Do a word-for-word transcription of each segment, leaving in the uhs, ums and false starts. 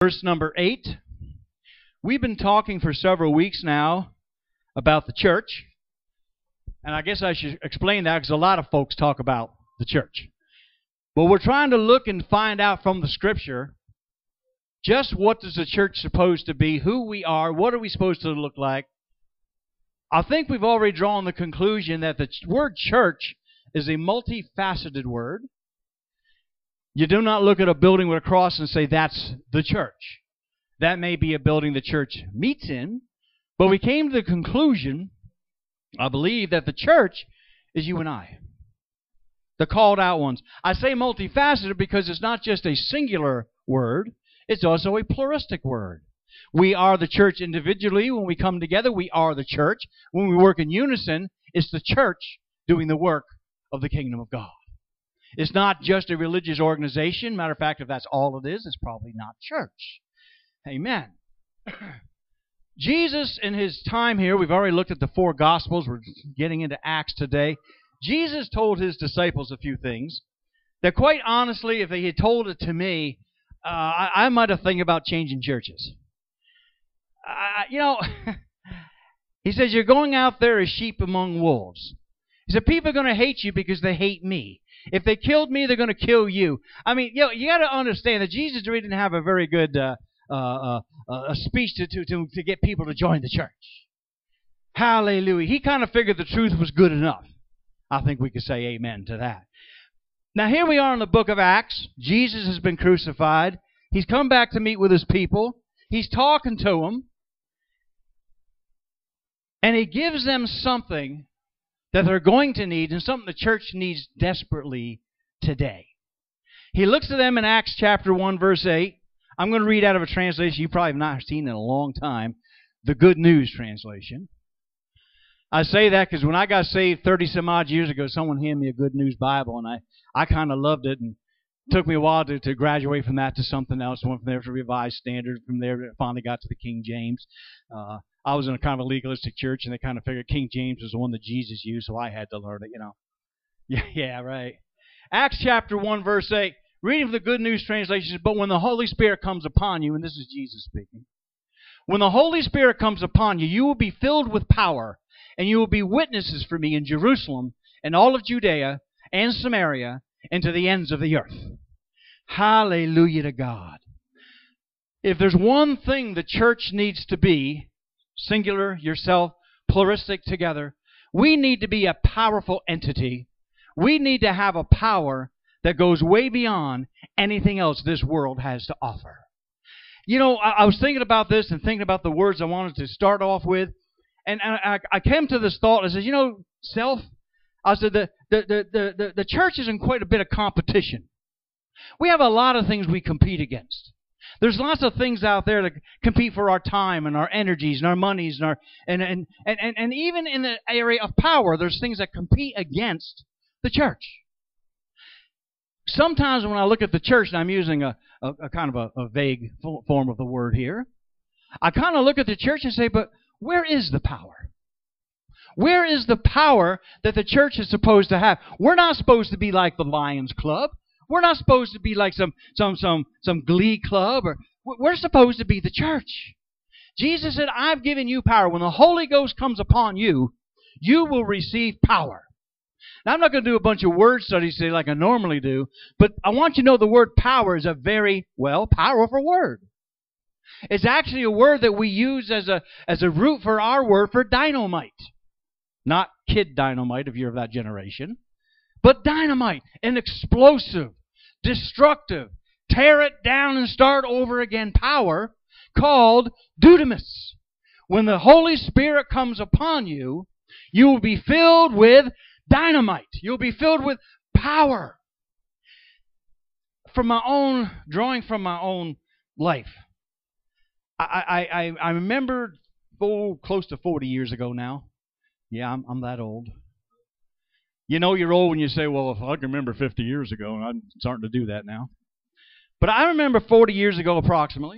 Verse number eight. We've been talking for several weeks now about the church. And I guess I should explain that because a lot of folks talk about the church. But we're trying to look and find out from the Scripture just what is the church supposed to be, who we are, what are we supposed to look like. I think we've already drawn the conclusion that the word church is a multifaceted word. You do not look at a building with a cross and say that's the church. That may be a building the church meets in, but we came to the conclusion, I believe, that the church is you and I, the called out ones. I say multifaceted because it's not just a singular word, it's also a pluralistic word. We are the church individually. When we come together, we are the church. When we work in unison, it's the church doing the work of the kingdom of God. It's not just a religious organization. Matter of fact, if that's all it is, it's probably not church. Amen. Jesus, in his time here, we've already looked at the four Gospels. We're getting into Acts today. Jesus told his disciples a few things that, quite honestly, if he had told it to me, uh, I, I might have thought about changing churches. Uh, you know, he says, you're going out there as sheep among wolves. He said, people are going to hate you because they hate me. If they killed me, they're going to kill you. I mean, you know, you got to understand that Jesus really didn't have a very good uh, uh, uh, a speech to, to, to, to get people to join the church. Hallelujah. He kind of figured the truth was good enough. I think we could say amen to that. Now, here we are in the book of Acts. Jesus has been crucified. He's come back to meet with his people. He's talking to them. And he gives them something that they're going to need and something the church needs desperately today. He looks at them in Acts chapter one, verse eight. I'm going to read out of a translation you probably have not seen in a long time, the Good News translation. I say that because when I got saved thirty some odd years ago, someone handed me a Good News Bible, and I, I kind of loved it, and it took me a while to, to graduate from that to something else. Went from there to Revised Standard. From there, finally got to the King James. Uh, I was in a kind of a legalistic church, and they kind of figured King James was the one that Jesus used, so I had to learn it, you know. Yeah, yeah, right. Acts chapter one, verse eight. Reading from the Good News translation, but when the Holy Spirit comes upon you, and this is Jesus speaking, when the Holy Spirit comes upon you, you will be filled with power, and you will be witnesses for me in Jerusalem and all of Judea and Samaria and to the ends of the earth. Hallelujah to God. If there's one thing the church needs to be, singular, yourself, pluralistic together, we need to be a powerful entity. We need to have a power that goes way beyond anything else this world has to offer. You know, I, I was thinking about this and thinking about the words I wanted to start off with, and I, I came to this thought. I said, you know, self, I said, the, the, the, the, the church is in quite a bit of competition. We have a lot of things we compete against. There's lots of things out there that compete for our time and our energies and our monies and our and and, and, and, and even in the area of power, there's things that compete against the church. Sometimes when I look at the church, and I'm using a, a, a kind of a, a vague form of the word here, I kind of look at the church and say, but where is the power? Where is the power that the church is supposed to have? We're not supposed to be like the Lions Club. We're not supposed to be like some some some some glee club. Or we're supposed to be the church. Jesus said, I've given you power. When the Holy Ghost comes upon you, you will receive power. Now, I'm not going to do a bunch of word studies today like I normally do, but I want you to know the word power is a very, well, powerful word. It's actually a word that we use as a as a root for our word for dynamite. Not kid dynamite, if you're of that generation. But dynamite, an explosive, destructive, tear it down and start over again power called dunamis. When the Holy Spirit comes upon you, you will be filled with dynamite. You'll be filled with power. From my own, drawing from my own life, I, I, I, I remember oh, close to forty years ago now. Yeah, I'm, I'm that old. You know you're old when you say, well, if I can remember fifty years ago, and I'm starting to do that now. But I remember forty years ago approximately,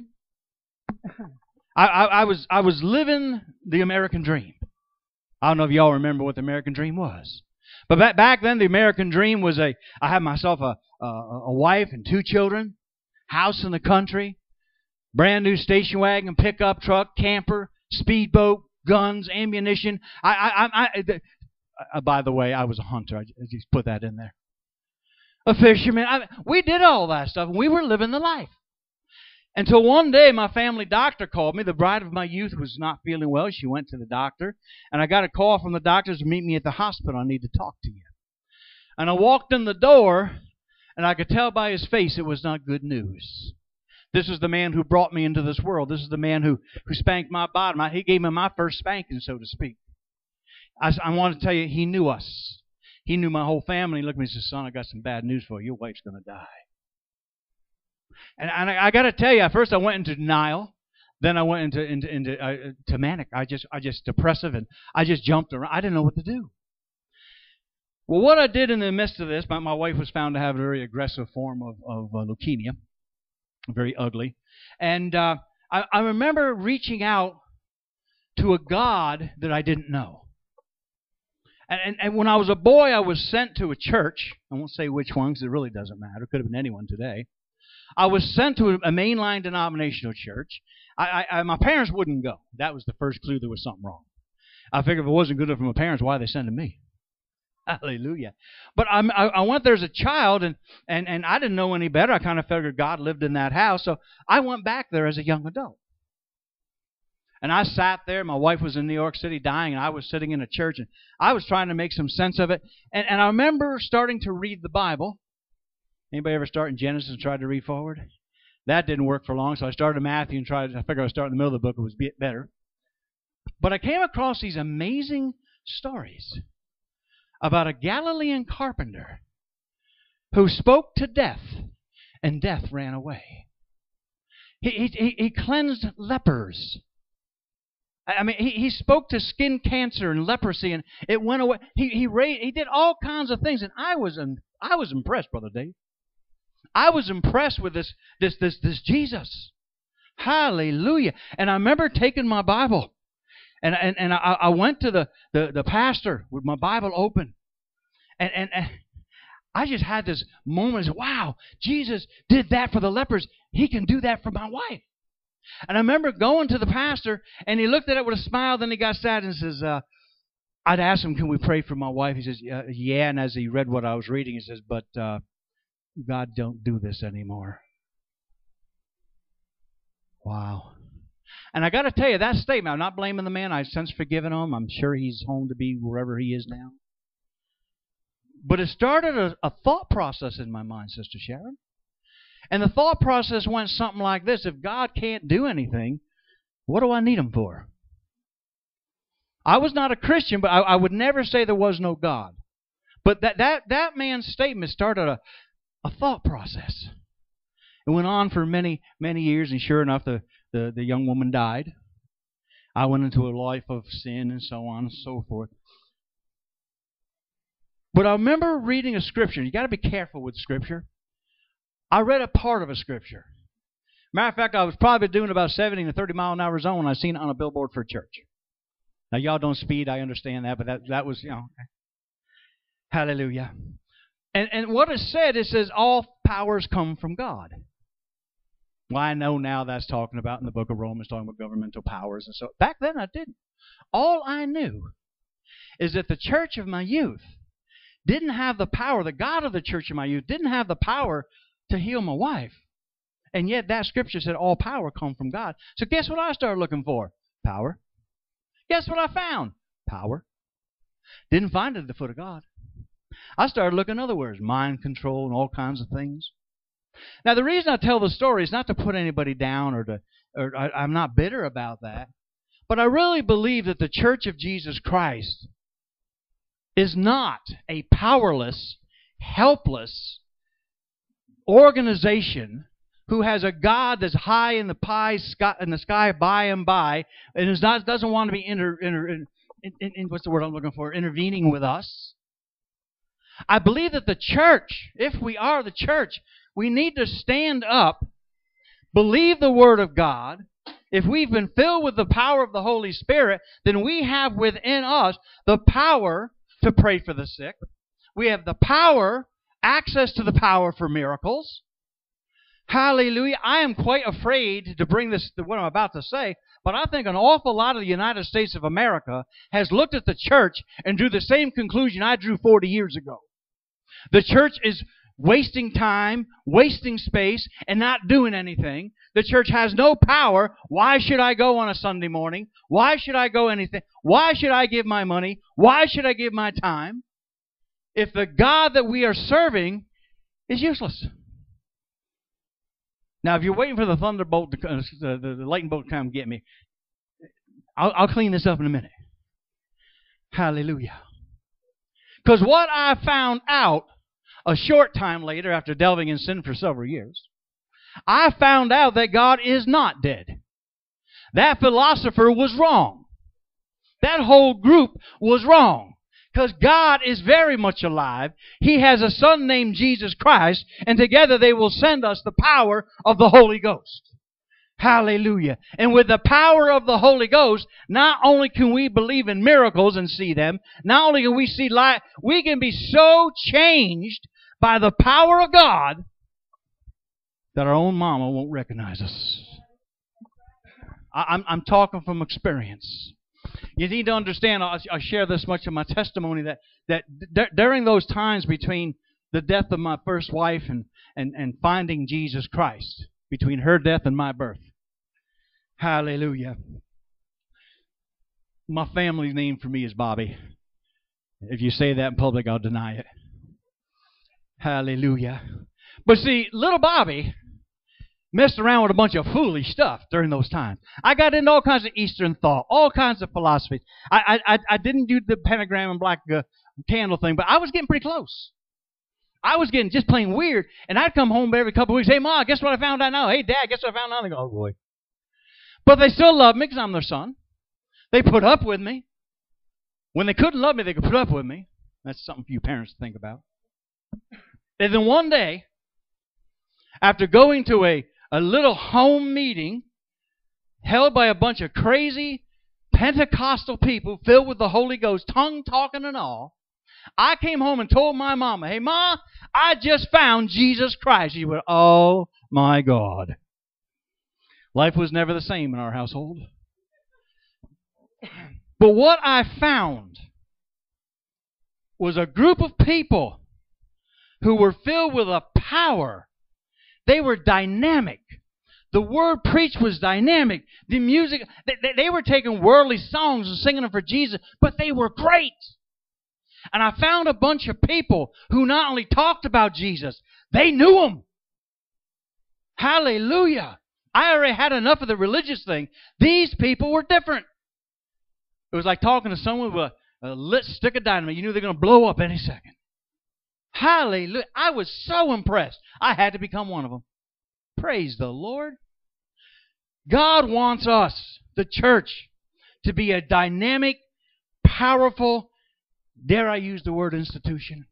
I, I, I was I was living the American dream. I don't know if y'all remember what the American dream was. But back, back then, the American dream was a, I had myself a, a, a wife and two children, house in the country, Brand new station wagon, pickup truck, camper, speedboat, guns, ammunition. I, I, I, I uh, by the way, I was a hunter. I just put that in there. A fisherman. I, we did all that stuff. We were living the life. Until one day, my family doctor called me. The bride of my youth was not feeling well. She went to the doctor. And I got a call from the doctors to meet me at the hospital. I need to talk to you. And I walked in the door, and I could tell by his face it was not good news. This is the man who brought me into this world. This is the man who, who spanked my bottom. He gave me my first spanking, so to speak. I, I want to tell you, he knew us. He knew my whole family. He looked at me and said, son, I got some bad news for you. Your wife's going to die. And, and I, I got to tell you, at first I went into denial. Then I went into into into uh, to manic. I just I just depressive, and I just jumped around. I didn't know what to do. Well, what I did in the midst of this, my, my wife was found to have a very aggressive form of, of uh, leukemia, very ugly. And uh, I, I remember reaching out to a God that I didn't know. And, and, and when I was a boy, I was sent to a church. I won't say which one because it really doesn't matter. It could have been anyone today. I was sent to a mainline denominational church. I, I, my parents wouldn't go. That was the first clue there was something wrong. I figured if it wasn't good enough for my parents, why are they sending me? Hallelujah. But I, I went there as a child, and, and, and I didn't know any better. I kind of figured God lived in that house, so I went back there as a young adult. And I sat there. My wife was in New York City dying, and I was sitting in a church, and I was trying to make some sense of it. And, and I remember starting to read the Bible. Anybody ever start in Genesis and try to read forward? That didn't work for long, so I started in Matthew and tried. I figured I would start in the middle of the book. It was better. But I came across these amazing stories about a Galilean carpenter who spoke to death, and death ran away. He he he cleansed lepers. I mean, he, he spoke to skin cancer and leprosy, and it went away. He he raised, he did all kinds of things, and I was I was impressed, Brother Dave. I was impressed with this this this this Jesus. Hallelujah! And I remember taking my Bible, and and and I, I went to the, the the pastor with my Bible open, and and. and I just had this moment of, wow, Jesus did that for the lepers. He can do that for my wife. And I remember going to the pastor, and he looked at it with a smile. Then he got sad and says, uh, I'd asked him, can we pray for my wife? He says, uh, yeah. And as he read what I was reading, he says, but uh, God don't do this anymore. Wow. And I got to tell you, that statement, I'm not blaming the man. I've since forgiven him. I'm sure he's home to be wherever he is now. But it started a, a thought process in my mind, Sister Sharon. And the thought process went something like this. If God can't do anything, what do I need Him for? I was not a Christian, but I, I would never say there was no God. But that, that, that man's statement started a, a thought process. It went on for many, many years, and sure enough, the, the, the young woman died. I went into a life of sin and so on and so forth. But I remember reading a scripture. You got to be careful with scripture. I read a part of a scripture. Matter of fact, I was probably doing about seventy to thirty mile an hour zone when I seen it on a billboard for a church. Now, y'all don't speed. I understand that, but that, that was, you know. Okay. Hallelujah. And, and what it said, it says, all powers come from God. Well, I know now that's talking about in the book of Romans, talking about governmental powers. And so back then I didn't. All I knew is that the church of my youth didn't have the power, the God of the church of my youth didn't have the power to heal my wife. And yet that scripture said all power come from God. So guess what I started looking for? Power. Guess what I found? Power. Didn't find it at the foot of God. I started looking other words, mind control and all kinds of things. Now the reason I tell the story is not to put anybody down or to, or I, I'm not bitter about that. But I really believe that the Church of Jesus Christ is not a powerless, helpless organization who has a God that's high in the pie sky, in the sky by and by, and is not doesn't want to be inter, inter, in, in, in what's the word I'm looking for? Intervening with us. I believe that the church, if we are the church, we need to stand up, believe the Word of God. If we've been filled with the power of the Holy Spirit, then we have within us the power to pray for the sick. We have the power, access to the power for miracles. Hallelujah. I am quite afraid to bring this, what I'm about to say, but I think an awful lot of the United States of America has looked at the church and drew the same conclusion I drew forty years ago. The church is wasting time, wasting space, and not doing anything. The church has no power. Why should I go on a Sunday morning? Why should I go anything? Why should I give my money? Why should I give my time? If the God that we are serving is useless. Now, if you're waiting for the thunderbolt, to, uh, the, the, the lightning bolt to come get me, I'll, I'll clean this up in a minute. Hallelujah. Because what I found out a short time later, after delving in sin for several years, I found out that God is not dead. That philosopher was wrong. That whole group was wrong. Because God is very much alive. He has a Son named Jesus Christ, and together they will send us the power of the Holy Ghost. Hallelujah. And with the power of the Holy Ghost, not only can we believe in miracles and see them, not only can we see light, we can be so changed by the power of God that our own mama won't recognize us. I, I'm, I'm talking from experience. You need to understand, I'll, I'll share this much of my testimony, that, that d- during those times between the death of my first wife and, and, and finding Jesus Christ, between her death and my birth, hallelujah, my family's name for me is Bobby. If you say that in public, I'll deny it. Hallelujah. But see, little Bobby messed around with a bunch of foolish stuff during those times. I got into all kinds of Eastern thought, all kinds of philosophies. I I, I didn't do the pentagram and black uh, candle thing, but I was getting pretty close. I was getting just plain weird, and I'd come home every couple of weeks. Hey, Ma, guess what I found out now? Hey, Dad, guess what I found out? They go, oh, boy. But they still loved me because I'm their son. They put up with me. When they couldn't love me, they could put up with me. That's something for you parents to think about. And then one day, after going to a, a little home meeting held by a bunch of crazy Pentecostal people filled with the Holy Ghost, tongue-talking and all, I came home and told my mama, hey, Ma, I just found Jesus Christ. She went, oh, my God. Life was never the same in our household. But what I found was a group of people who were filled with a power. They were dynamic. The word preached was dynamic. The music, they, they were taking worldly songs and singing them for Jesus, but they were great. And I found a bunch of people who not only talked about Jesus, they knew Him. Hallelujah. I already had enough of the religious thing. These people were different. It was like talking to someone with a, a lit stick of dynamite. You knew they were going to blow up any second. Hallelujah. I was so impressed. I had to become one of them. Praise the Lord. God wants us, the church, to be a dynamic, powerful, dare I use the word institution?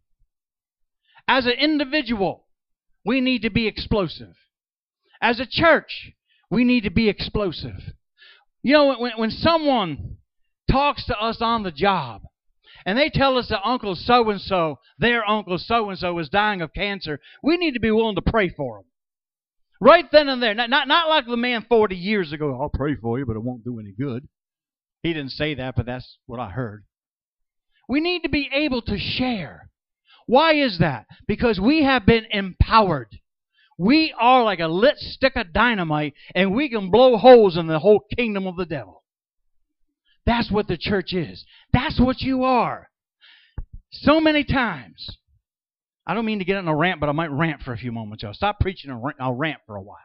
As an individual, we need to be explosive. As a church, we need to be explosive. You know, when, when someone talks to us on the job, and they tell us that Uncle so-and-so, their Uncle so-and-so is dying of cancer, we need to be willing to pray for them. Right then and there. Not, not, not like the man forty years ago, I'll pray for you, but it won't do any good. He didn't say that, but that's what I heard. We need to be able to share. Why is that? Because we have been empowered. We are like a lit stick of dynamite, and we can blow holes in the whole kingdom of the devil. That's what the church is. That's what you are. So many times, I don't mean to get on a rant, but I might rant for a few moments. I'll stop preaching and I'll rant for a while.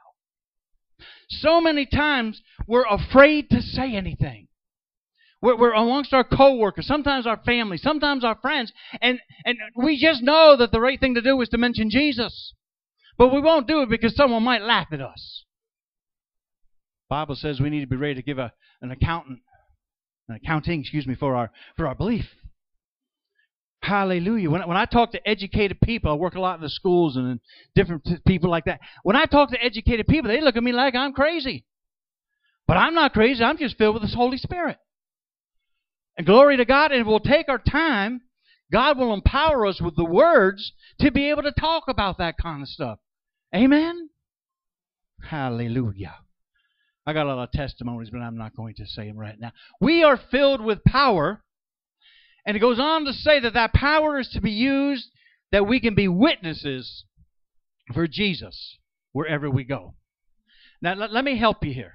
So many times, we're afraid to say anything. We're, we're amongst our co-workers, sometimes our family, sometimes our friends, and, and we just know that the right thing to do is to mention Jesus. But we won't do it because someone might laugh at us. The Bible says we need to be ready to give a, an accountant, an accounting, excuse me, for our for our belief. Hallelujah. When, when I talk to educated people, I work a lot in the schools and in different t- people like that. When I talk to educated people, they look at me like I'm crazy. But I'm not crazy. I'm just filled with the Holy Spirit. And glory to God, and we'll take our time. God will empower us with the words to be able to talk about that kind of stuff. Amen? Hallelujah. I got a lot of testimonies, but I'm not going to say them right now. We are filled with power. And it goes on to say that that power is to be used, that we can be witnesses for Jesus wherever we go. Now, let, let me help you here.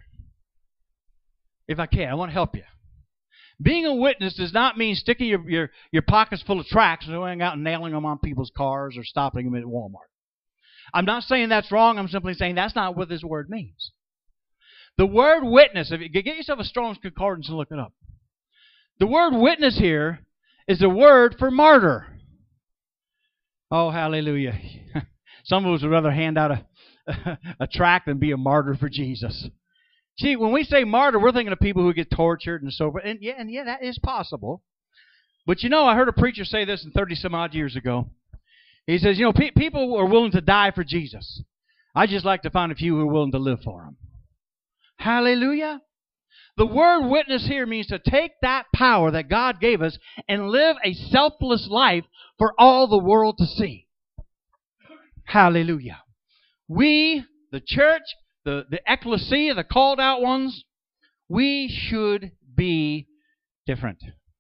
If I can, I want to help you. Being a witness does not mean sticking your, your, your pockets full of tracts and going out and nailing them on people's cars or stopping them at Walmart. I'm not saying that's wrong. I'm simply saying that's not what this word means. The word witness, if you get yourself a Strong's Concordance and look it up. The word witness here is a word for martyr. Oh, hallelujah. Some of us would rather hand out a, a tract than be a martyr for Jesus. See, when we say martyr, we're thinking of people who get tortured and so forth. And yeah, and yeah, that is possible. But you know, I heard a preacher say this in thirty some odd years ago. He says, you know, pe- people are willing to die for Jesus. I just like to find a few who are willing to live for him. Hallelujah. The word witness here means to take that power that God gave us and live a selfless life for all the world to see. Hallelujah. We, the church, the, the ecclesia, the called out ones, we should be different.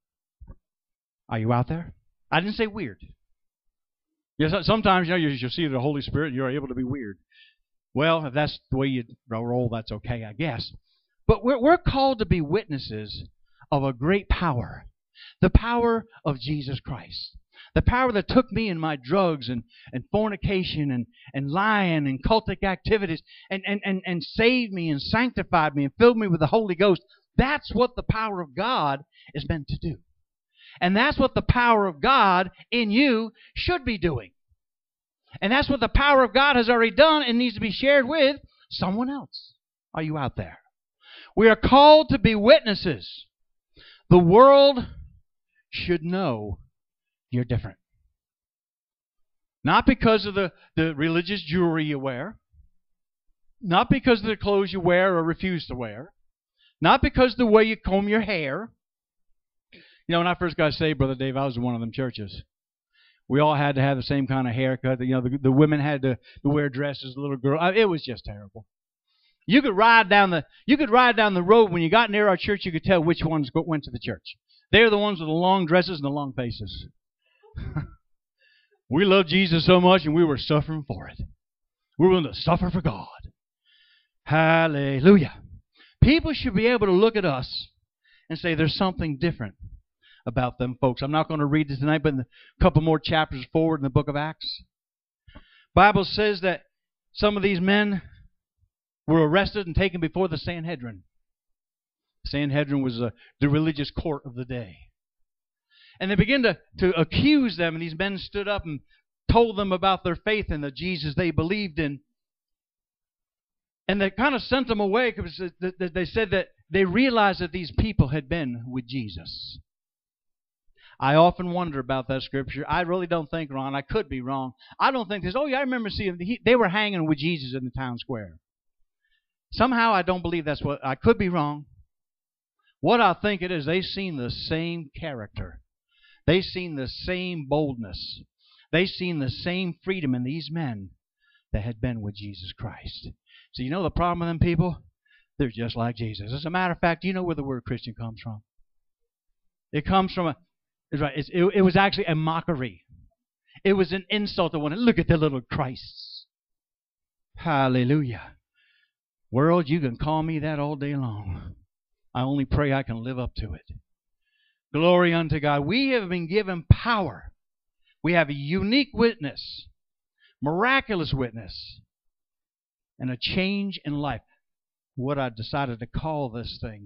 Are you out there? I didn't say weird. Yes, sometimes, you know, you'll see the Holy Spirit and you're able to be weird. Well, if that's the way you roll, that's okay, I guess. But we're, we're called to be witnesses of a great power. The power of Jesus Christ. The power that took me in my drugs and, and fornication and, and lying and cultic activities and, and, and, and saved me and sanctified me and filled me with the Holy Ghost. That's what the power of God is meant to do. And that's what the power of God in you should be doing. And that's what the power of God has already done and needs to be shared with someone else. Are you out there? We are called to be witnesses. The world should know you're different. Not because of the, the religious jewelry you wear. Not because of the clothes you wear or refuse to wear. Not because of the way you comb your hair. You know, when I first got saved, Brother Dave, I was in one of them churches. We all had to have the same kind of haircut. You know, the, the women had to, to wear dresses, the little girl. It was just terrible. You could ride down the you could ride down the road when you got near our church. You could tell which ones go, went to the church. They're the ones with the long dresses and the long faces. We loved Jesus so much, and we were suffering for it. We were willing to suffer for God. Hallelujah. People should be able to look at us and say there's something different about them folks. I'm not going to read this tonight, but in a couple more chapters forward in the book of Acts, Bible says that some of these men were arrested and taken before the Sanhedrin. The Sanhedrin was uh, the religious court of the day. And they began to, to accuse them, and these men stood up and told them about their faith in the Jesus they believed in. And they kind of sent them away because they said that they realized that these people had been with Jesus. I often wonder about that scripture. I really don't think, Ron, I could be wrong. I don't think this. Oh, yeah, I remember seeing he, they were hanging with Jesus in the town square. Somehow I don't believe that's what, I could be wrong. What I think it is, they've seen the same character. They've seen the same boldness. They've seen the same freedom in these men that had been with Jesus Christ. So you know the problem with them people? They're just like Jesus. As a matter of fact, do you know where the word Christian comes from? It comes from a, it's right, it's, it, it was actually a mockery. It was an insult to one. Look at the little Christs. Hallelujah. World, you can call me that all day long. I only pray I can live up to it. Glory unto God. We have been given power. We have a unique witness, miraculous witness, and a change in life. What I decided to call this thing,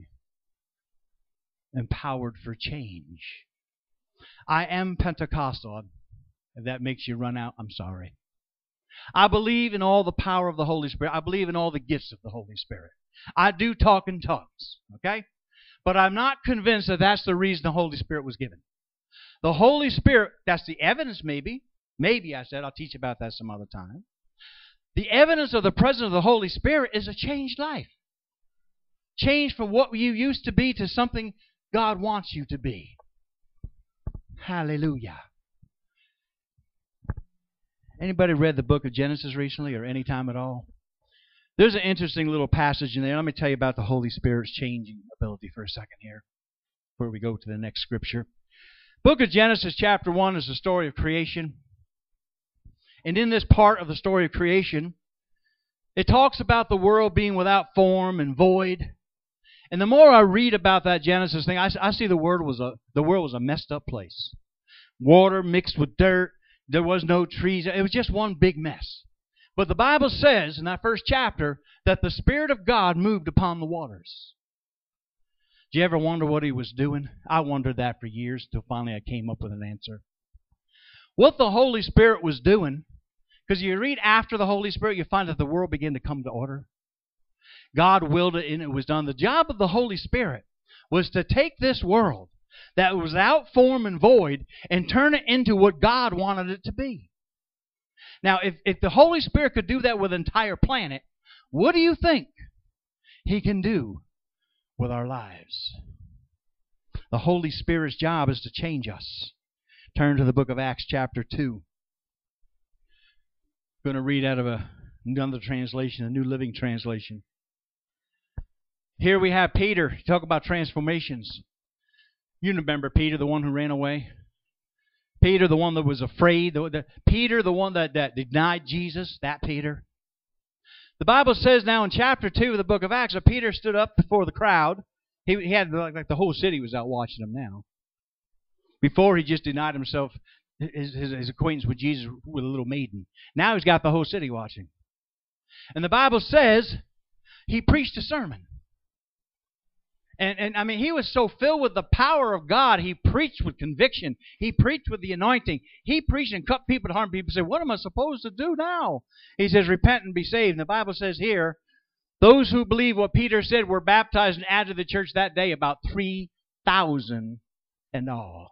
empowered for change. I am Pentecostal. If that makes you run out, I'm sorry. I believe in all the power of the Holy Spirit. I believe in all the gifts of the Holy Spirit. I do talk in tongues, okay? But I'm not convinced that that's the reason the Holy Spirit was given. The Holy Spirit, that's the evidence maybe. Maybe, I said. I'll teach about that some other time. The evidence of the presence of the Holy Spirit is a changed life. Change from what you used to be to something God wants you to be. Hallelujah. Anybody read the book of Genesis recently or any time at all? There's an interesting little passage in there. Let me tell you about the Holy Spirit's changing ability for a second here, before we go to the next scripture. Book of Genesis chapter one is the story of creation. And in this part of the story of creation, it talks about the world being without form and void. And the more I read about that Genesis thing, I, I see the world was a the world was a messed up place. Water mixed with dirt. There was no trees. It was just one big mess. But the Bible says in that first chapter that the Spirit of God moved upon the waters. Do you ever wonder what He was doing? I wondered that for years till finally I came up with an answer. What the Holy Spirit was doing, because you read after the Holy Spirit, you find that the world began to come to order. God willed it and it was done. The job of the Holy Spirit was to take this world that was without form and void and turn it into what God wanted it to be. Now, if, if the Holy Spirit could do that with an entire planet, what do you think He can do with our lives? The Holy Spirit's job is to change us. Turn to the book of Acts chapter two. I'm going to read out of a, another translation, a New Living Translation. Here we have Peter. Talk about transformations. You remember Peter, the one who ran away? Peter, the one that was afraid. The, the, Peter, the one that, that denied Jesus. That Peter. The Bible says now in chapter two of the book of Acts that Peter stood up before the crowd. He, he had, like, like the whole city was out watching him now. Before he just denied himself his, his, his acquaintance with Jesus with a little maiden. Now he's got the whole city watching. And the Bible says he preached a sermon. And, and I mean, he was so filled with the power of God, he preached with conviction. He preached with the anointing. He preached and cut people to heart. People say, what am I supposed to do now? He says, repent and be saved. And the Bible says here, those who believe what Peter said were baptized and added to the church that day, about three thousand in all.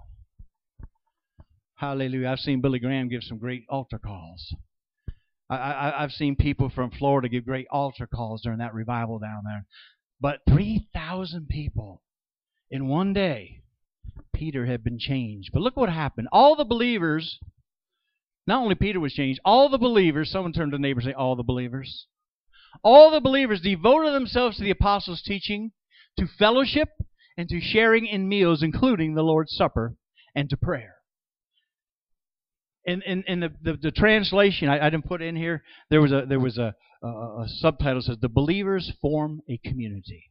Hallelujah. I've seen Billy Graham give some great altar calls. I, I, I've seen people from Florida give great altar calls during that revival down there. But three thousand people in one day, Peter had been changed. But look what happened. All the believers, not only Peter was changed, all the believers, someone turned to the neighbor and say, all the believers. All the believers devoted themselves to the apostles' teaching, to fellowship, and to sharing in meals, including the Lord's Supper, and to prayer. In, in, in the, the, the translation, I, I didn't put in here, there was a there was a, a, a subtitle that says, the believers form a community.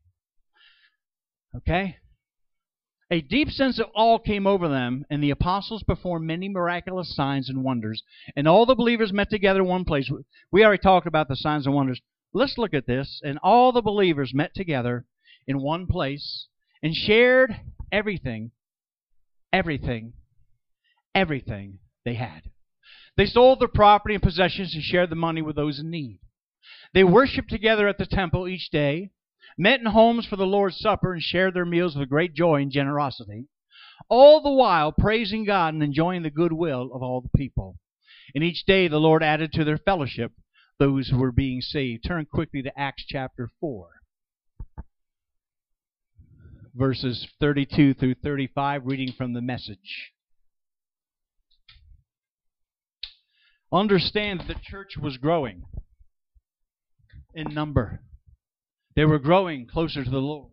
Okay? A deep sense of awe came over them, and the apostles performed many miraculous signs and wonders, and all the believers met together in one place. We already talked about the signs and wonders. Let's look at this. And all the believers met together in one place and shared everything, everything, everything they had. They sold their property and possessions and shared the money with those in need. They worshiped together at the temple each day, met in homes for the Lord's Supper, and shared their meals with great joy and generosity, all the while praising God and enjoying the goodwill of all the people. And each day the Lord added to their fellowship those who were being saved. Turn quickly to Acts chapter four. Verses thirty-two through thirty-five, reading from the Message. Understand that the church was growing in number. They were growing closer to the Lord.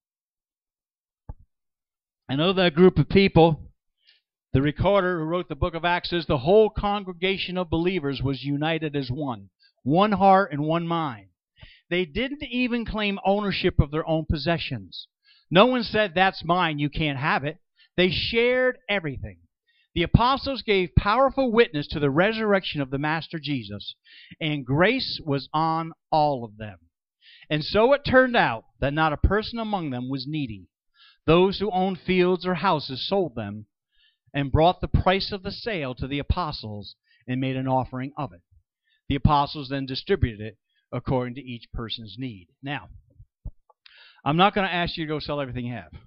I know that group of people, the recorder who wrote the book of Acts says the whole congregation of believers was united as one. One heart and one mind. They didn't even claim ownership of their own possessions. No one said, that's mine, you can't have it. They shared everything. The apostles gave powerful witness to the resurrection of the Master Jesus, and grace was on all of them. And so it turned out that not a person among them was needy. Those who owned fields or houses sold them and brought the price of the sale to the apostles and made an offering of it. The apostles then distributed it according to each person's need. Now, I'm not going to ask you to go sell everything you have.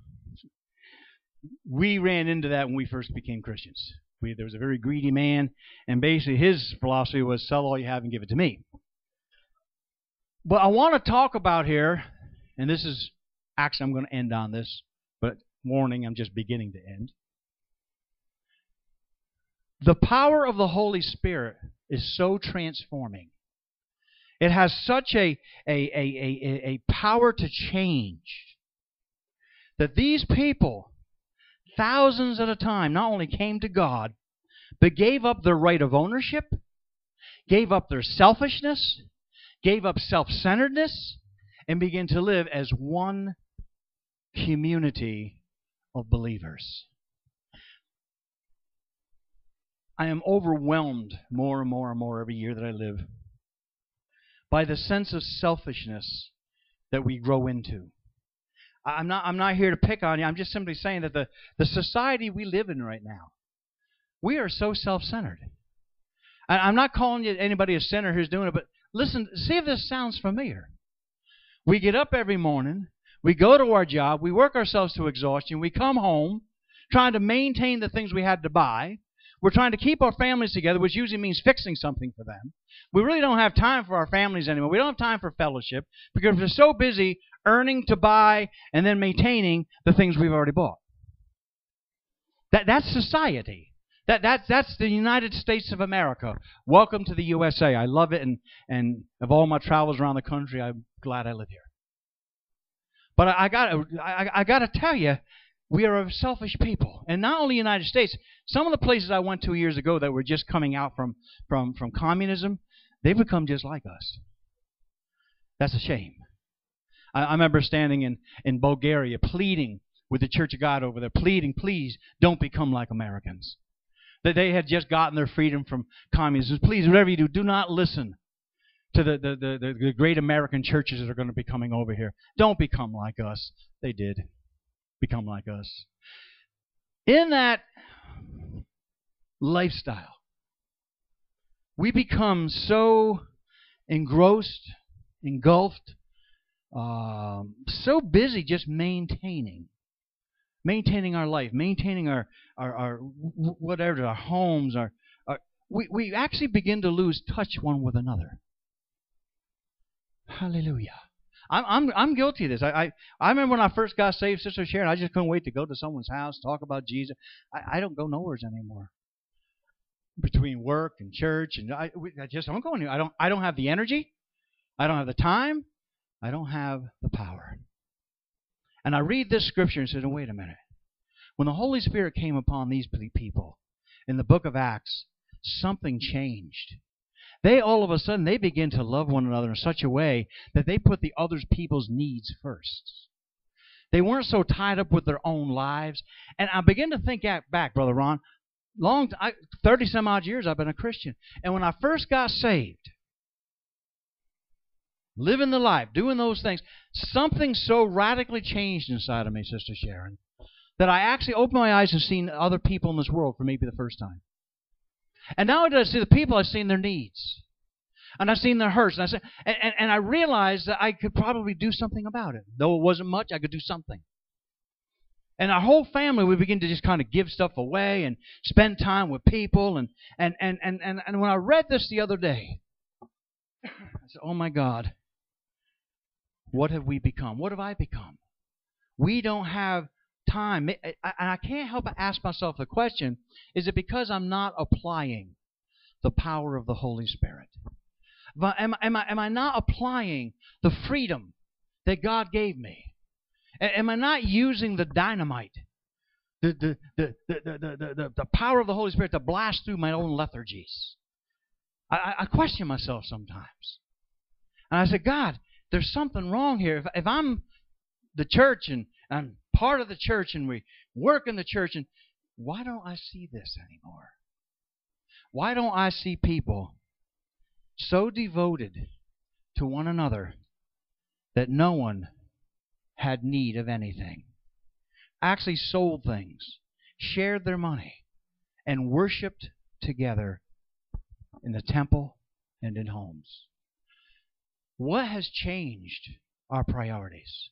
We ran into that when we first became Christians. We, there was a very greedy man, and basically his philosophy was sell all you have and give it to me. But I want to talk about here, and this is, actually I'm going to end on this, but warning, I'm just beginning to end. The power of the Holy Spirit is so transforming. It has such a, a, a, a, a power to change that these people, thousands at a time, not only came to God, but gave up their right of ownership, gave up their selfishness, gave up self-centeredness, and began to live as one community of believers. I am overwhelmed more and more and more every year that I live by the sense of selfishness that we grow into. I'm not, I'm not here to pick on you. I'm just simply saying that the, the society we live in right now, we are so self-centered. I, I'm not calling you anybody a sinner who's doing it, but listen, see if this sounds familiar. We get up every morning, we go to our job, we work ourselves to exhaustion, we come home trying to maintain the things we had to buy. We're trying to keep our families together, which usually means fixing something for them. We really don't have time for our families anymore. We don't have time for fellowship because we're so busy earning to buy and then maintaining the things we've already bought. That, that's society. That, that's, that's the United States of America. Welcome to the U S A. I love it, and, and of all my travels around the country, I'm glad I live here. But I, I got I, I got to tell you, we are a selfish people. And not only the United States, some of the places I went to years ago that were just coming out from, from, from communism, they've become just like us. That's a shame. I, I remember standing in, in Bulgaria pleading with the Church of God over there, pleading, please don't become like Americans. That they had just gotten their freedom from communism. Please, whatever you do, do not listen to the, the, the, the great American churches that are going to be coming over here. Don't become like us. They did become like us. In that lifestyle, we become so engrossed, engulfed, um, so busy just maintaining. Maintaining our life, maintaining our, our, our whatever, our homes, our, our we, we actually begin to lose touch one with another. Hallelujah. I'm I'm I'm guilty of this. I, I I remember when I first got saved, Sister Sharon, I just couldn't wait to go to someone's house, talk about Jesus. I, I don't go nowhere anymore. Between work and church, and I, I just don't go anywhere. I don't I don't have the energy. I don't have the time. I don't have the power. And I read this scripture and said, oh, wait a minute. When the Holy Spirit came upon these people in the book of Acts, something changed. They all of a sudden, they begin to love one another in such a way that they put the other people's needs first. They weren't so tied up with their own lives. And I begin to think back, Brother Ron, long I, thirty some odd years I've been a Christian. And when I first got saved, living the life, doing those things, something so radically changed inside of me, Sister Sharon, that I actually opened my eyes and seen other people in this world for maybe the first time. And now I see the people, I've seen their needs. And I've seen their hurts. And I, said, and, and, and I realized that I could probably do something about it. Though it wasn't much, I could do something. And our whole family, we begin to just kind of give stuff away and spend time with people. And, and, and, and, and, and when I read this the other day, I said, oh my God. What have we become? What have I become? We don't have time. And I can't help but ask myself the question, is it because I'm not applying the power of the Holy Spirit? Am, am, I, am I not applying the freedom that God gave me? Am I not using the dynamite, the, the, the, the, the, the, the, the power of the Holy Spirit to blast through my own lethargies? I, I question myself sometimes. And I said, God, there's something wrong here. If, if I'm the church and I'm part of the church and we work in the church, and why don't I see this anymore? Why don't I see people so devoted to one another that no one had need of anything? Actually sold things, shared their money, and worshiped together in the temple and in homes. What has changed our priorities?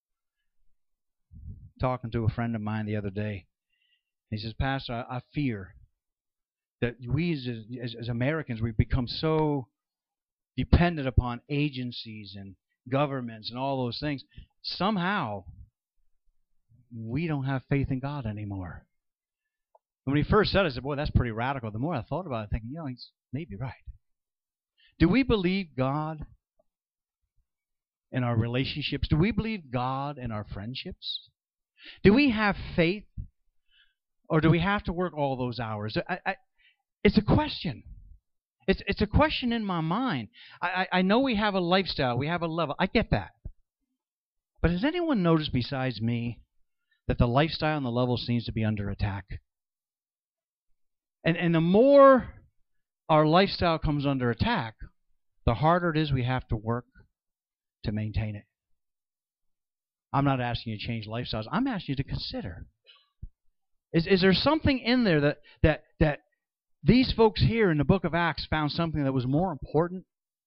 Talking to a friend of mine the other day, he says, Pastor, I, I fear that we as, as, as Americans, we've become so dependent upon agencies and governments and all those things. Somehow, we don't have faith in God anymore. When he first said it, I said, boy, that's pretty radical. The more I thought about it, thinking, you know, he's maybe right. Do we believe God in our relationships? Do we believe God in our friendships? Do we have faith? Or do we have to work all those hours? I, I, it's a question. It's, it's a question in my mind. I, I, I know we have a lifestyle. We have a level. I get that. But has anyone noticed besides me that the lifestyle and the level seems to be under attack? And, and the more our lifestyle comes under attack, the harder it is we have to work to maintain it. I'm not asking you to change lifestyles. I'm asking you to consider. Is, is there something in there that, that, that these folks here in the book of Acts found something that was more important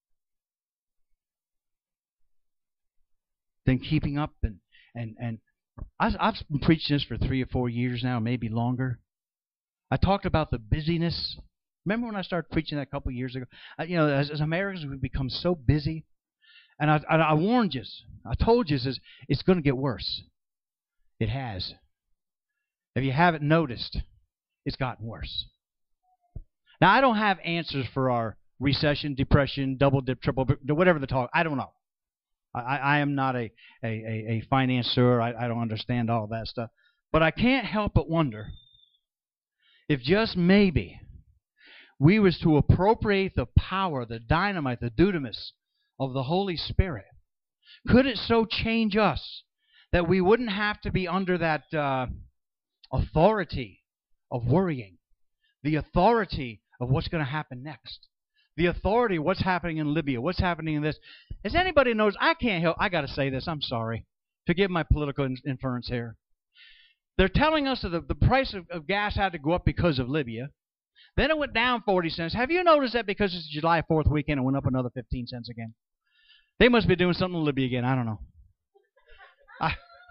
than keeping up? And, and, and I've, I've been preaching this for three or four years now, maybe longer. I talked about the busyness. Remember when I started preaching that a couple of years ago? I, you know, as, as Americans, we've become so busy. And I, I, I warned you. I told you it's, it's going to get worse. It has. If you haven't noticed, it's gotten worse. Now, I don't have answers for our recession, depression, double dip, triple dip, whatever the talk. I don't know. I, I am not a, a, a financier. I, I don't understand all that stuff. But I can't help but wonder if just maybe we was to appropriate the power, the dynamite, the dunamis of the Holy Spirit. Could it so change us that we wouldn't have to be under that uh, authority of worrying, the authority of what's going to happen next, the authority of what's happening in Libya, what's happening in this? As anybody knows, I can't help, I got to say this, I'm sorry. Forgive my political inference here. They're telling us that the, the price of, of gas had to go up because of Libya. Then it went down forty cents. Have you noticed that because it's July fourth weekend, it went up another fifteen cents again? They must be doing something in Libya again. I don't know. I,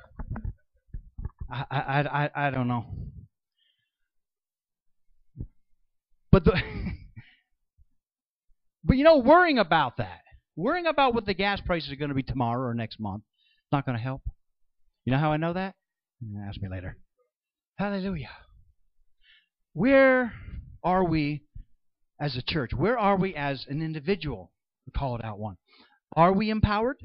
I, I, I, I don't know. But the, but you know, worrying about that, worrying about what the gas prices are going to be tomorrow or next month, it's not going to help. You know how I know that? Ask me later. Hallelujah. Where are we as a church? Where are we as an individual? Call it out one. Are we empowered?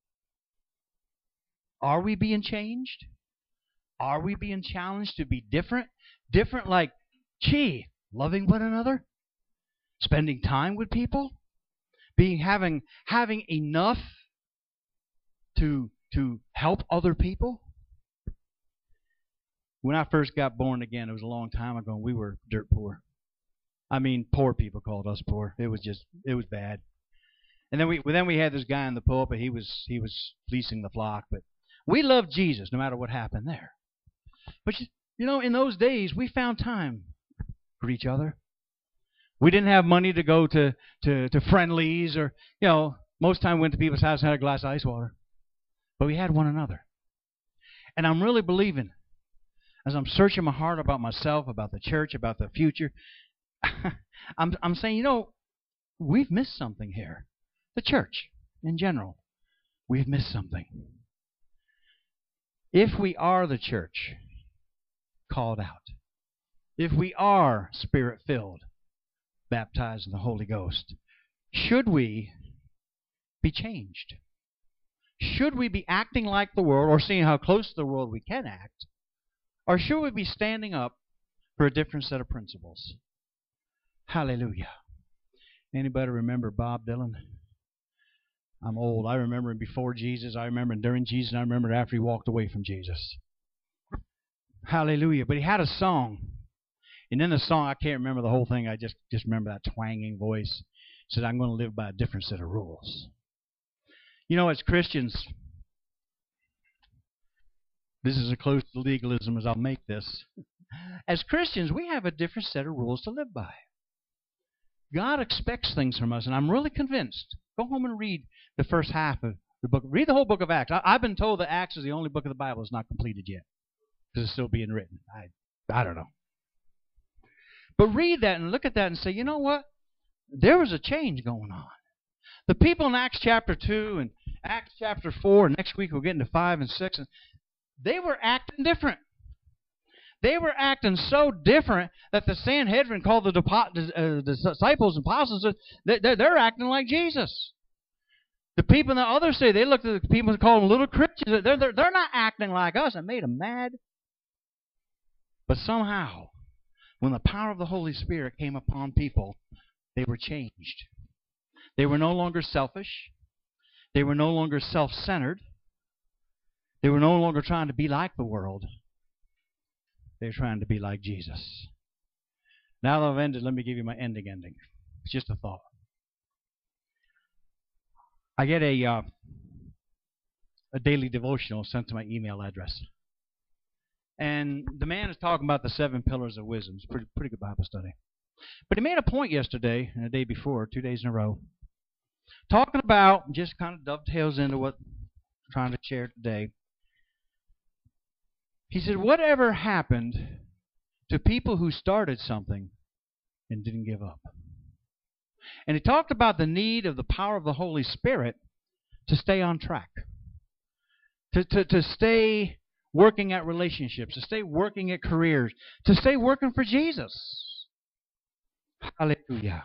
Are we being changed? Are we being challenged to be different? Different like, gee, loving one another? Spending time with people? Being having having enough to to help other people? When I first got born again, it was a long time ago, and we were dirt poor. I mean, poor people called us poor. It was just, it was bad. And then we then we had this guy in the pulpit. He was he was fleecing the flock, but we loved Jesus no matter what happened there. But you, you know, in those days, we found time for each other. We didn't have money to go to to, to friendlies, or you know, most time we went to people's house and had a glass of ice water. But we had one another. And I'm really believing, as I'm searching my heart about myself, about the church, about the future, I'm I'm saying, you know, we've missed something here. The church, in general, we've missed something. If we are the church called out, if we are Spirit-filled, baptized in the Holy Ghost, should we be changed? Should we be acting like the world, or seeing how close to the world we can act? Or should we be standing up for a different set of principles? Hallelujah. Anybody remember Bob Dylan? I'm old. I remember him before Jesus. I remember him during Jesus. And I remember after he walked away from Jesus. Hallelujah. But he had a song. And in the song, I can't remember the whole thing. I just, just remember that twanging voice. He said, I'm going to live by a different set of rules. You know, as Christians, this is as close to legalism as I'll make this. As Christians, we have a different set of rules to live by. God expects things from us, and I'm really convinced. Go home and read the first half of the book. Read the whole book of Acts. I, I've been told that Acts is the only book of the Bible that's not completed yet, because it's still being written. I, I don't know. But read that and look at that and say, you know what? There was a change going on. The people in Acts chapter two and Acts chapter four, and next week we'll get into five and six, and they were acting different. They were acting so different that the Sanhedrin called the disciples and apostles, they're acting like Jesus. The people in the other city, they looked at the people and called them little Christians. They're, they're, they're not acting like us. It made them mad. But somehow, when the power of the Holy Spirit came upon people, they were changed. They were no longer selfish. They were no longer self-centered. They were no longer trying to be like the world. They were trying to be like Jesus. Now that I've ended, let me give you my ending ending. It's just a thought. I get a uh, a daily devotional sent to my email address. And the man is talking about the seven pillars of wisdom. It's a pretty, pretty good Bible study. But he made a point yesterday and the day before, two days in a row, talking about, just kind of dovetails into what I'm trying to share today. He said, whatever happened to people who started something and didn't give up? And he talked about the need of the power of the Holy Spirit to stay on track, to, to, to stay working at relationships, to stay working at careers, to stay working for Jesus. Hallelujah.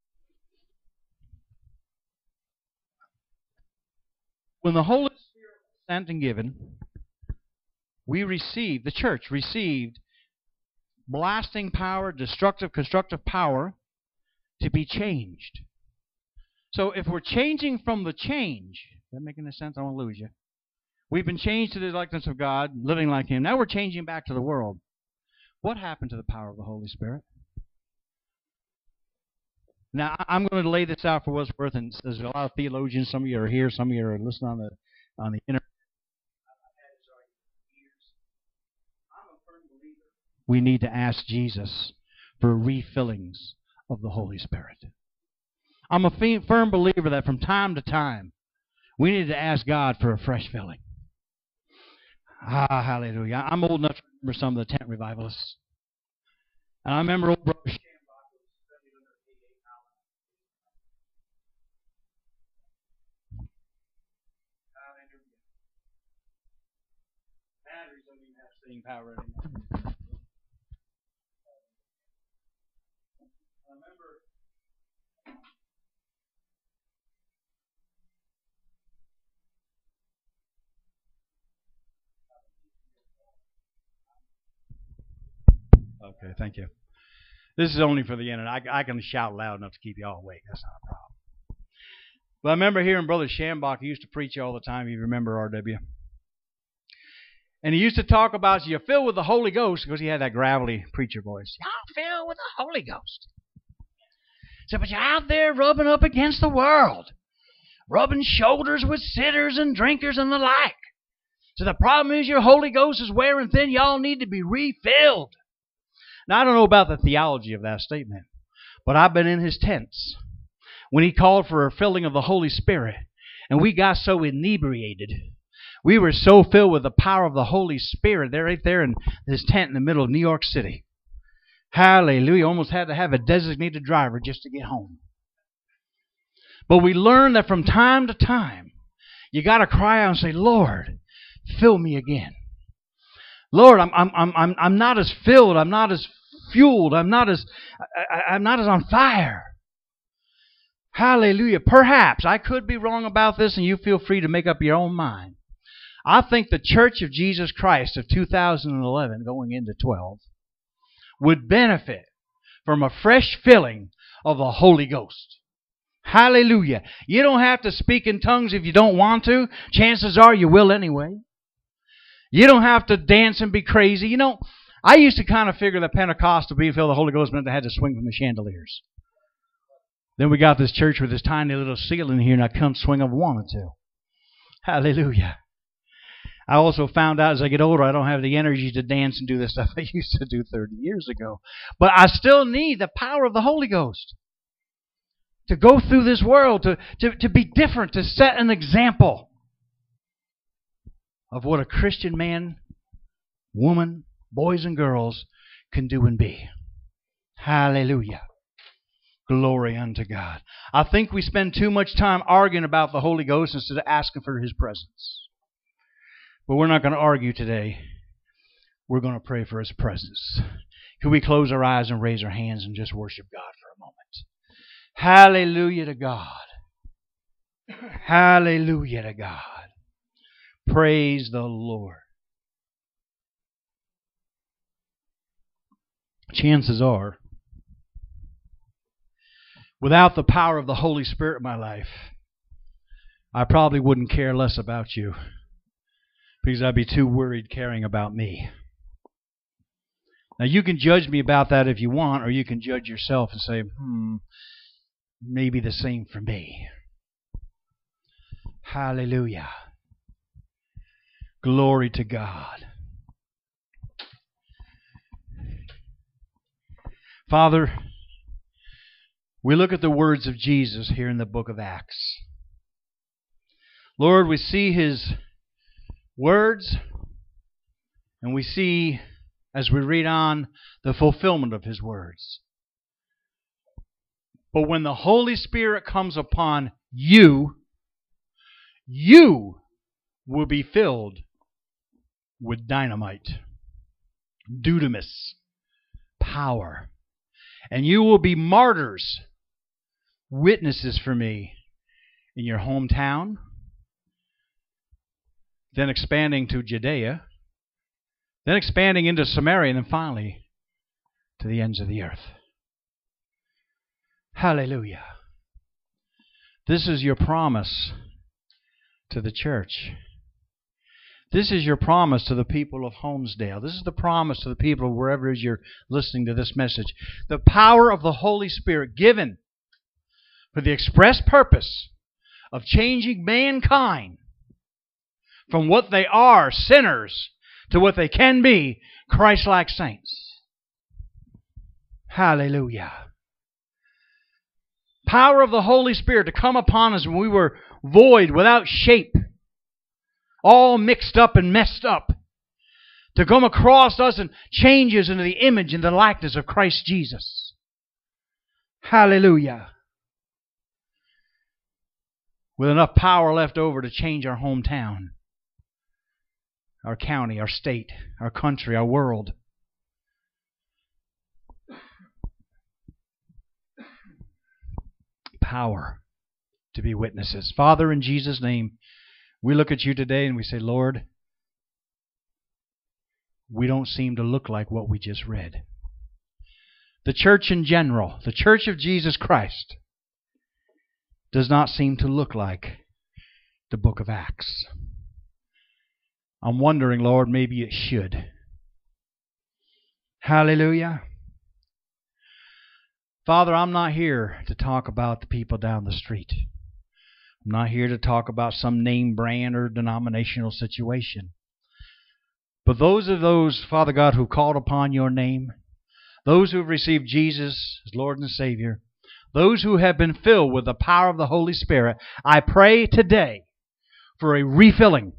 When the Holy Spirit was sent and given, we received, the church received blasting power, destructive, constructive power to be changed. So if we're changing from the change, is that making any sense? I won't lose you. We've been changed to the likeness of God, living like Him. Now we're changing back to the world. What happened to the power of the Holy Spirit? Now, I'm going to lay this out for what's worth, and there's a lot of theologians. Some of you are here, some of you are listening on the on the internet. We need to ask Jesus for refillings of the Holy Spirit. I'm a firm believer that from time to time, we need to ask God for a fresh filling. Ah, hallelujah. I'm old enough to remember some of the tent revivalists. And I remember old brother Shambach was studied under A A Allen. Hallelujah. Batteries don't even have staying power anymore. I remember Okay, thank you. This is only for the internet. I, I can shout loud enough to keep you all awake. That's not a problem. But I remember hearing Brother Shambach. He used to preach all the time. You remember R W. And he used to talk about you're filled with the Holy Ghost, because he had that gravelly preacher voice. Y'all filled with the Holy Ghost. So, but you're out there rubbing up against the world, rubbing shoulders with sitters and drinkers and the like. So the problem is your Holy Ghost is wearing thin. Y'all need to be refilled. Now, I don't know about the theology of that statement, but I've been in his tents when he called for a filling of the Holy Spirit, and we got so inebriated. We were so filled with the power of the Holy Spirit. They're right there in his tent in the middle of New York City. Hallelujah. Almost had to have a designated driver just to get home. But we learned that from time to time, you got to cry out and say, Lord, fill me again. Lord, I'm I'm I'm I'm not as filled. I'm not as fueled. I'm not as I, I'm not as on fire. Hallelujah. Perhaps I could be wrong about this, and you feel free to make up your own mind. I think the Church of Jesus Christ of two thousand eleven, going into twelve, would benefit from a fresh filling of the Holy Ghost. Hallelujah. You don't have to speak in tongues if you don't want to. Chances are you will anyway. You don't have to dance and be crazy. You know, I used to kind of figure that Pentecostal being filled with the Holy Ghost meant they had to swing from the chandeliers. Then we got this church with this tiny little ceiling here, and I couldn't swing if I wanted to. Hallelujah. I also found out as I get older, I don't have the energy to dance and do the stuff I used to do thirty years ago. But I still need the power of the Holy Ghost to go through this world, to, to, to be different, to set an example of what a Christian man, woman, boys and girls can do and be. Hallelujah. Glory unto God. I think we spend too much time arguing about the Holy Ghost instead of asking for His presence. But we're not going to argue today. We're going to pray for His presence. Can we close our eyes and raise our hands and just worship God for a moment? Hallelujah to God. Hallelujah to God. Praise the Lord. Chances are, without the power of the Holy Spirit in my life, I probably wouldn't care less about you, because I'd be too worried caring about me. Now, you can judge me about that if you want, or you can judge yourself and say, hmm, maybe the same for me. Hallelujah. Glory to God. Father, we look at the words of Jesus here in the book of Acts. Lord, we see His words, and we see, as we read on, the fulfillment of His words. But when the Holy Spirit comes upon you, you will be filled with dynamite, dunamis, power. And you will be martyrs, witnesses for me in your hometown, then expanding to Judea, then expanding into Samaria, and then finally to the ends of the earth. Hallelujah. This is your promise to the church. This is your promise to the people of Holmesdale. This is the promise to the people of wherever it is you're listening to this message. The power of the Holy Spirit given for the express purpose of changing mankind from what they are, sinners, to what they can be, Christ-like saints. Hallelujah. Power of the Holy Spirit to come upon us when we were void, without shape, all mixed up and messed up, to come across us and change us into the image and the likeness of Christ Jesus. Hallelujah. With enough power left over to change our hometown, our county, our state, our country, our world. Power to be witnesses. Father, in Jesus' name, we look at you today and we say, Lord, we don't seem to look like what we just read. The church in general, the church of Jesus Christ, does not seem to look like the book of Acts. I'm wondering, Lord, maybe it should. Hallelujah. Father, I'm not here to talk about the people down the street. I'm not here to talk about some name brand or denominational situation. But those are those, Father God, who called upon your name, those who have received Jesus as Lord and Savior, those who have been filled with the power of the Holy Spirit, I pray today for a refilling,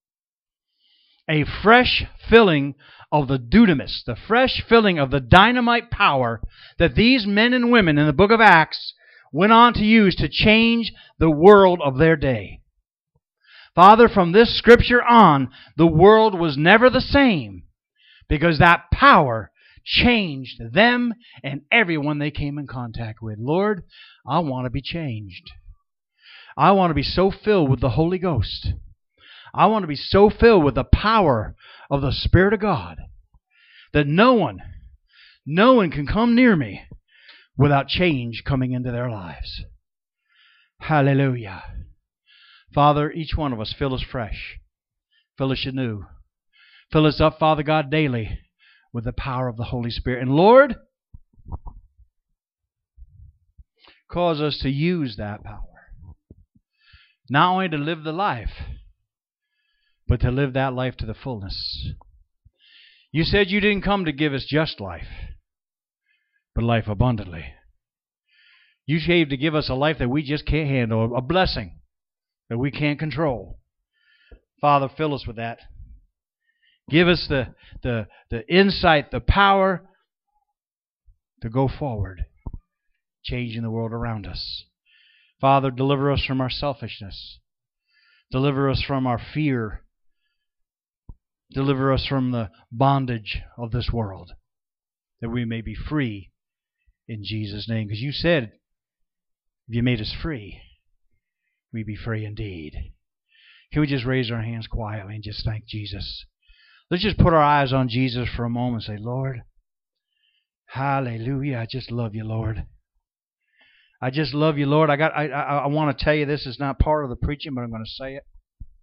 a fresh filling of the dunamis, the fresh filling of the dynamite power that these men and women in the book of Acts went on to use to change the world of their day. Father, from this scripture on, the world was never the same because that power changed them and everyone they came in contact with. Lord, I want to be changed. I want to be so filled with the Holy Ghost. I want to be so filled with the power of the Spirit of God that no one, no one can come near me without change coming into their lives. Hallelujah. Father, each one of us, fill us fresh. Fill us anew. Fill us up, Father God, daily with the power of the Holy Spirit. And Lord, cause us to use that power. Not only to live the life, but to live that life to the fullness. You said you didn't come to give us just life, but life abundantly. You came to give us a life that we just can't handle, a blessing that we can't control. Father, fill us with that. Give us the, the, the insight, the power to go forward, changing the world around us. Father, deliver us from our selfishness. Deliver us from our fear. Deliver us from the bondage of this world, that we may be free in Jesus' name. Because you said, you made us free. we be free indeed. Can we just raise our hands quietly and just thank Jesus? Let's just put our eyes on Jesus for a moment and say, Lord, hallelujah, I just love you, Lord. I just love you, Lord. I got. I, I, I want to tell you this is not part of the preaching, but I'm going to say it.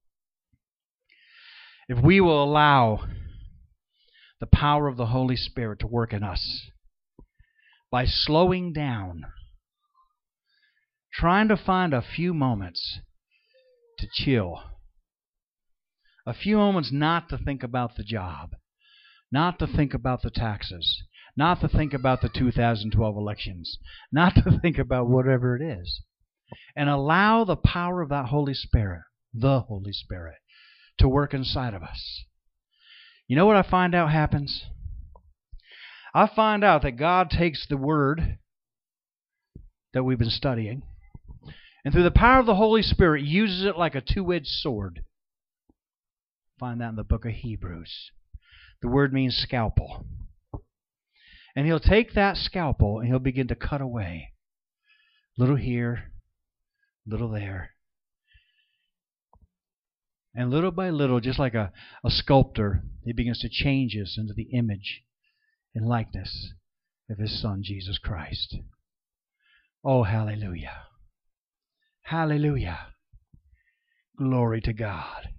If we will allow the power of the Holy Spirit to work in us by slowing down, trying to find a few moments to chill, a few moments not to think about the job, not to think about the taxes, not to think about the two thousand twelve elections, not to think about whatever it is, and allow the power of that Holy Spirit, the Holy Spirit, to work inside of us. You know what I find out happens? I find out that God takes the Word that we've been studying, and through the power of the Holy Spirit uses it like a two-edged sword. Find that in the book of Hebrews. The word means scalpel. And He'll take that scalpel and He'll begin to cut away. Little here, little there. And little by little, just like a, a sculptor, He begins to change us into the image and likeness of His Son, Jesus Christ. Oh, hallelujah. Hallelujah. Glory to God.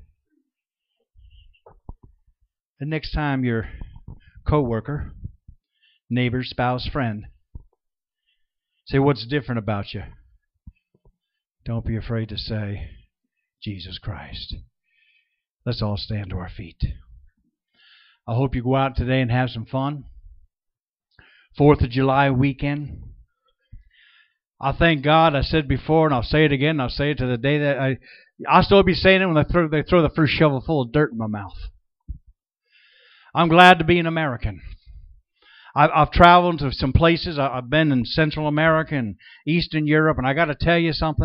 The next time your co-worker, neighbor, spouse, friend say, what's different about you? Don't be afraid to say, Jesus Christ. Let's all stand to our feet. I hope you go out today and have some fun. Fourth of July weekend. I thank God, I said before, and I'll say it again, and I'll say it to the day that I... I'll still be saying it when they throw, they throw the first shovel full of dirt in my mouth. I'm glad to be an American. I've, I've traveled to some places. I've been in Central America and Eastern Europe, and I got to tell you something.